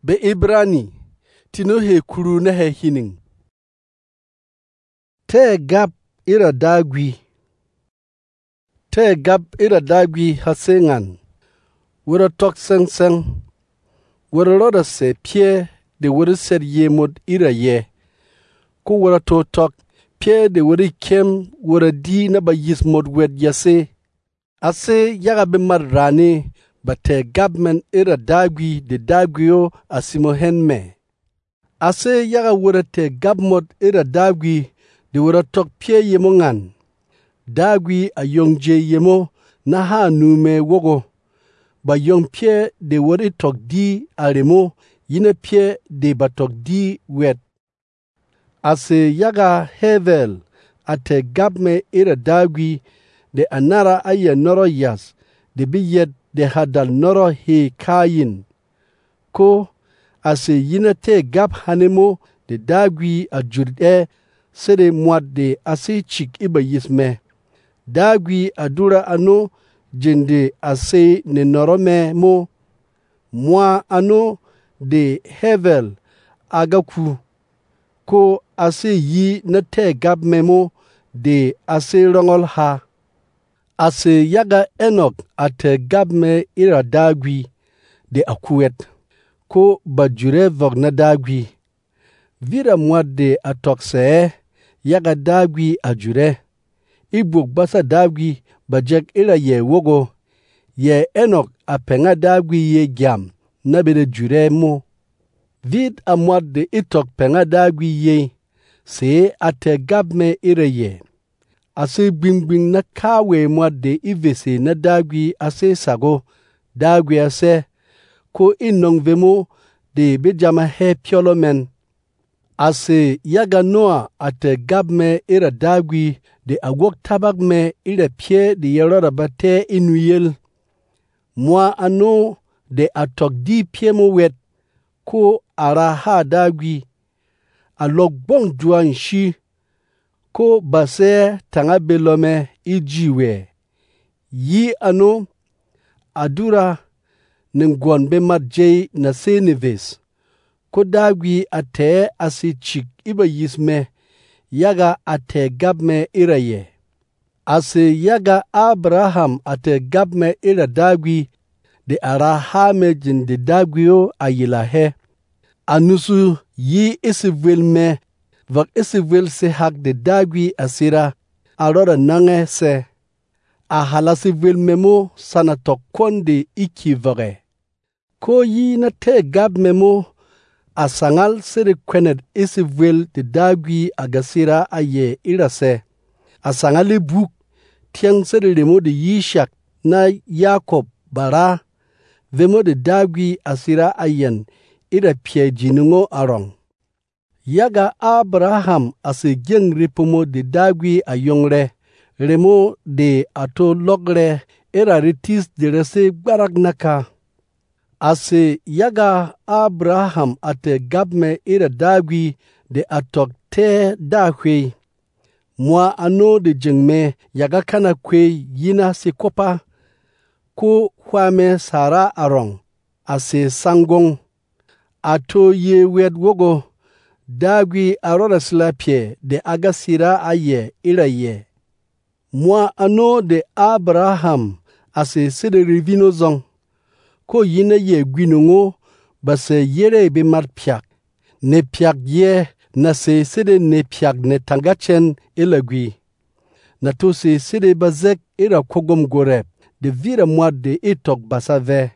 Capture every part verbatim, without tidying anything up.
be Ibrani tino he kuru na he hining. Te gap ira dagwi. Te gap ira dagwi hasengan. Wura tok seng seng. Wura roda se pie de wura ser ye mod ira ye. Ku wura to tok pie de wura kem wura di na ba yis mod wed yase. Ase yaga be mar rani ba te gap men ira dagwi de dagwio asimo henme. Ase yaga wura te gap mod ira dagwi de wura tok pie yemo ngan. Dagwi a yong je yemo na ha nume wogo. Ba yong pie de wura tok di aremo yine pie de ba tok di wet. Ase yaga hevel a te gap me ira dagwi de anara aya noro yas de biyet de hadal noro he kayin. Ko ase yine te gap hanemo de dagwi a jurde sede mwad de ase chik iba yisme. Dagwi adura ano jende ase ne norome mo. Mwa ano de hevel agaku. Ko ase yi na te gap memo de ase rongol ha. Ase yaga Enok a te gap me ira dagwi de akuet. Ko bajure vog na dagwi. Vira mwad de atokse yaga dagwi ajure. Ibuk basa dagwi bajek ira ye wogo. Ye Enok a penga dagwi ye gyam na bede jure mo. Vid a mwad de itok penga dagwi ye. Se a te gap me ira ye. Ase gbingbing na kawe mwad de ivese na dagwi ase sago. Dagwi ase ko inong vemo de bejama he piolo men. Ase yaga Noa ate gab me ira dagwi de agwok tabak me ira pie de yerora bate inuyel. Mwa ano de atok di pie mo wet ko ara ha dagwi. Alok bong juan shi ko base tanga belome ijiwe. Yi ano adura nengwan be madjei na seneves. Ko dagwi ate asi chik iba yisme yaga ate gabme iraye. Ase yaga Abraham ate gabme ira dagwi de arahame jinde dagwio ayilahe. Anusu yi isivil me vak isivil se hak de dagwi asira arora nange se. Ahalasivil memo sana tokonde iki vare. Ko yi na te gab memo asangal sere kwenet isivil de dagwi agasira aye irase. Asangali buk tiang sere remo de Yishak na Yakob bara vemo de dagwi asira ayen ira pie jinungo arong. Yaga Abraham ase geng ripomo de dagwi ayongre remo de ato logre ira ritis de rese barak naka. Ase yaga Abraham ate gabme ira dagwi de atok te dahwe. Mwa ano de jengme yaga kana kwe yina se kopa. Ko kwame sara arong. Ase sangong. Ato ye wed wogo. Dagwi arora slapye de agasira aye ira ye. Mwa ano de Abraham ase sede rivino zong. Ko yine ye gwinungo base yere be mar piak. Ne piak ye na se sede ne piak ne tangachen ilagwi. Na to se sede bazek ira kogom gorep. De vira mwa de itok basave.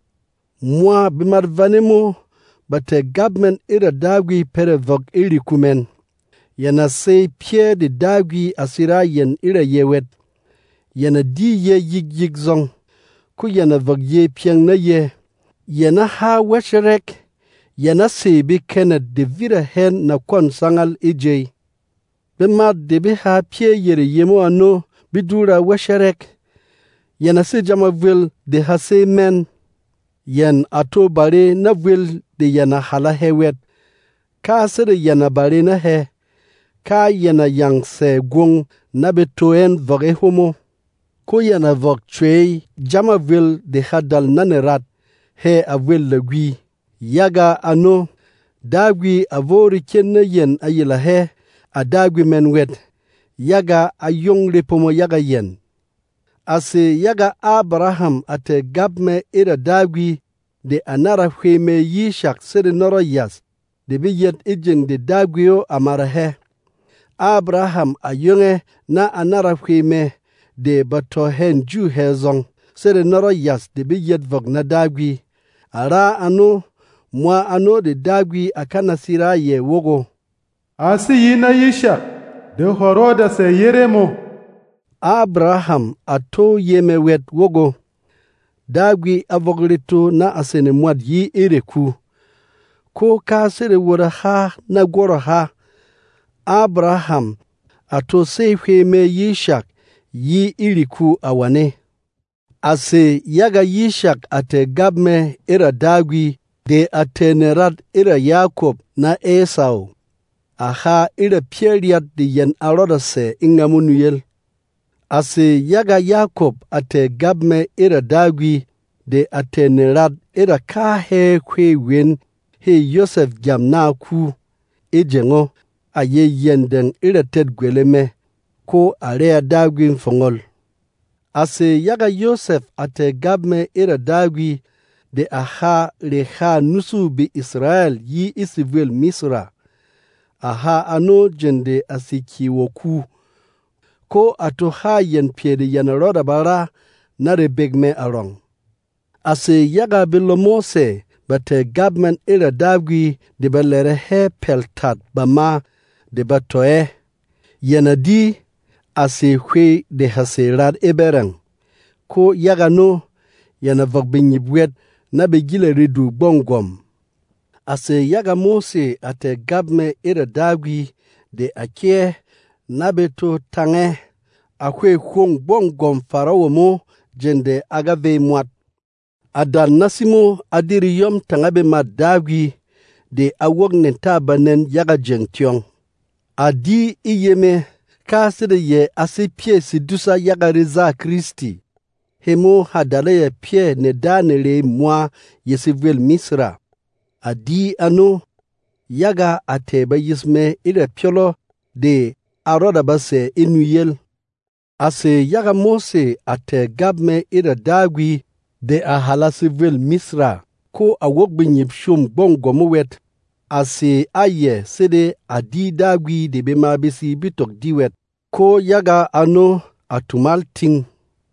Mwa be mar vanemo bate gabmen ira dagwi pere vog iri kumen. Yana se pie de dagwi asira yen ira yewet. Yana di ye yig yig zong. Ku yana vog ye piang na ye. Yana ha wesherek. Yana se be kenet de vira hen na kon sangal ije. Be mad de be ha pie yere yemo ano bidura wesherek. Yana se jama vil de ha se men. Yan ato bare na vil de yana hala hewet. Ka se de yana bare na he. Ka yana yang se gwong na betoen voge homo. Ko yana vok chwe jama vil de hadal nanerat he a vil legui. yaga ano dagwi avori kenne yen ayila he a dagwi men wet yaga ayong lepomo yaga yen. Ase yaga Abraham ate gabme ira dagwi de anara hweme Yishak sede noro yas de bi yet ijeng de dagwio amara he. Abraham ayonge na anara hweme de bato hen ju hezong sede noro yas de bi yet vog na dagwi. Ara ano mwa ano de dagwi akana sira ye wogo. Asi yina Yishak de horo da se yeremo. Abraham ato yeme wet wogo. Dagwi avoglito na asene mwad yi ireku. Ko ka sere wora ha na goro ha. Abraham ato sefwe me Yishak yi iriku awane. Ase yaga Yishak ate gabme ira dagwi de atenerat ira Yakob na Esau. Aha ira pieriat de yen aroda se ingamunuyel. Ase yaga Yakob ate gabme ira dagwi de atenerat ira ka he kwe wen he Yosef jam na ku ejengo aye yenden ira ted gweleme ko area dagwi mfongol. Ase yaga Yosef ate gabme ira dagwi de aha leha nusu bi Israel yi isivel Misra. Aha ano jende asiki woku. Ko ato ha yen piede yen roda bara na rebegme arong. Ase yaga bilo Mose bate gabmen ira dagwi de belere he peltat bama de batoe. Yenadi ase hwe de haserad ebereng. Ko yaga no yana vagbinyibwet na begile ridu bongom. Ase yaga Mose ate gabme ira dagwi de akie nabeto tange akwe khong bongom farawo mo jende agave mwat. Adan nasimo adiri yom tangabe madagwi de awog nentabanen yaga jengtiong. Adi iyeme kasede ye ase pie si dusa yaga reza Kristi. Hemo hadale ye pie ne danele mwa yesivel Misra. Adi ano yaga ateba yisme ire piolo de aroda base inuyel. Ase yaga Mose ate gabme ire dagwi de ahala sivel Misra ko awok binyip shum bongo muwet. Ase aye sede adi dagwi de bema bisi bitok diwet ko yaga ano atumal ting.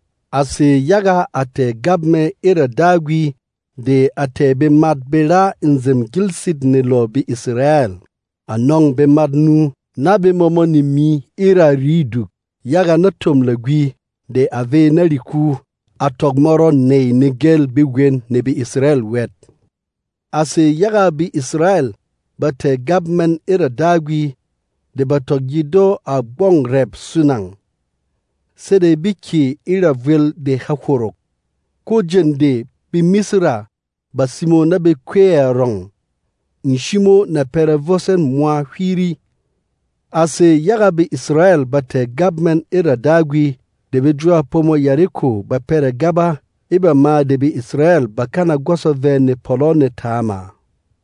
Ase yaga ate gabme ire dagwi de ate be mad bela inzem gilsid ne lo bi Israel. Anong be mad nu na be momo ni mi ira ridu. Yaga na tom lagwi de ave na riku atogmoro ne negel bigwen ne bi Israel wet. Ase yaga bi Israel bate gabmen ira dagwi de batogido a bong rep sunang. Sede biki ira vil de hakorok. Ko jende bi Misra basimo na be kwea rong. Nshimo na perevosen mwa hwiri. Ase yaga bi Israel bate gabmen ira dagwi de be jua pomo Yariko ba pere gaba iba ma de bi Israel bakana goso vene polone tama.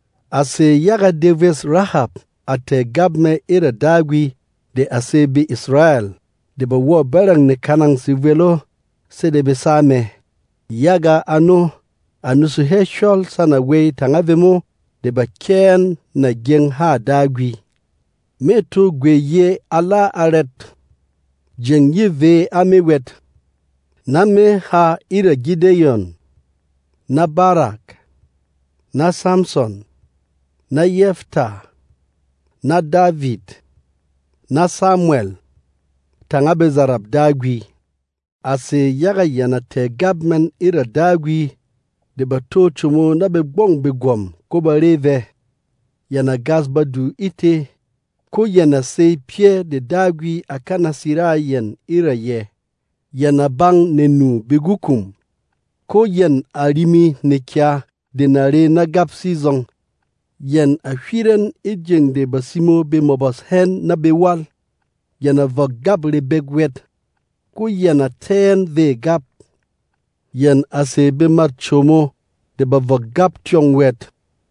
Ase yaga deves Rahab ate gabme ira dagwi de ase bi Israel de ba wo berang ne kanang sivelo se de be same. Yaga ano anusu he shol sana wei tangavemo de ba ken na geng ha dagwi. Meto gwe ye ala aret. Jeng ye ve amewet. Na me ha ira Gideon. Na Barak. Na Samson. Na Yefta. Na David. Na Samuel. Tangabe zarab dagwi. Ase yaga yana te gabmen ira dagwi. De bato chumo na be gbong be gwom ko ba reve. Yana gazba du ite. Ko yana se pie de dagwi akana sira yen ira ye. Yana bang nenu begukum. Ko yen arimi nekya de nare na gap season. Yen afiren ijeng de basimo be mobos hen na be wal. Yana vog gap le begwet. Ko yana ten ve gap. Yen ase be mat chomo de ba vog gap tiong wet.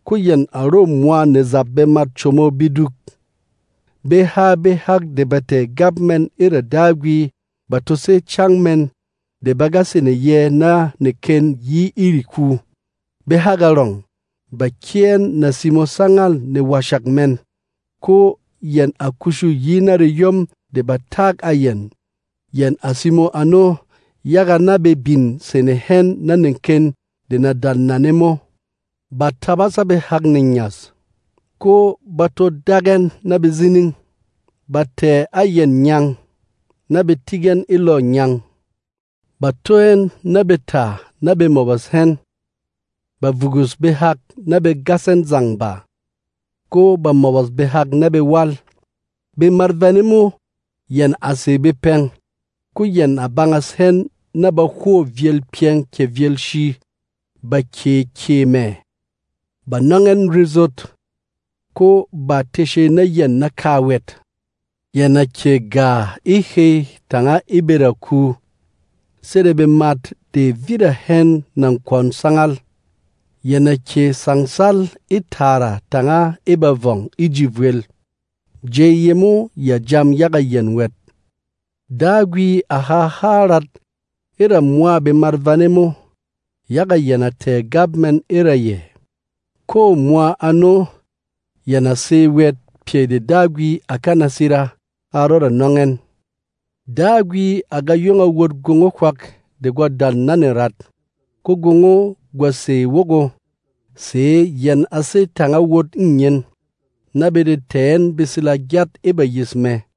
ku yen aro mwa ne zabe mat chomo biduk. Be ha be hak de bate gabmen ira dagwi batose changmen de bagase ne ye na ne ken yi iriku. Be hagalong ba kien na simo sangal ne washakmen ko yen akushu yinare yom de batag ayen yen asimo ano yaga na be bin sene hen na nenken de na dan nanemo batabasa be hag ninyas ko bato dagen na be zining bate ayen nyang na be tigen ilo nyang batoen na be ta na be mobas hen ba vugus be hak na be gasen zangba ko ba mobas be hak na be wal be marvanemu yen ase be peng ku yen abangas hen na ba ho viel pieng ke viel shi ba ke ke me ba nangen resort ko ba teshe na yen na kawet yen na ke ga ihe tanga ibera ku serebe mat de vida hen nan kon sangal yen na ke sangsal itara tanga ibavong ijivwel je yemu ya jam yaga yen wet dagwi aha harat ira mwa be marvanemo yaga yana te gabmen ira ye ko mwa ano yana se wet pie de dagwi akana sira arora nongen dagwi aga yonga wod gongo kwak de gwa dal nanerat ko gongo gwa se wogo se yen ase tanga wod nyen na be de ten bisila gyat eba yisme